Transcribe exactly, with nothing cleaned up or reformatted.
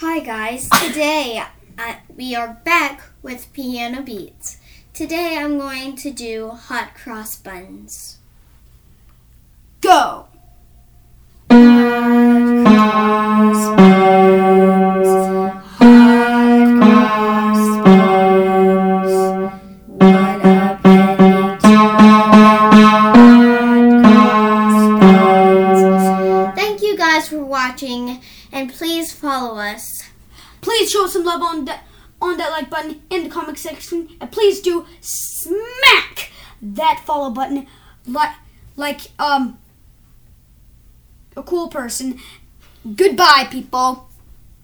Hi guys, today uh, we are back with Piano Beats. Today I'm going to do hot cross buns. Go! Hot cross buns, hot cross buns, one a penny, two a penny, hot cross buns. Thank you guys for watching, and please follow us. Please show some love on that on that like button in the comment section, and please do smack that follow button like like um a cool person. Goodbye, people.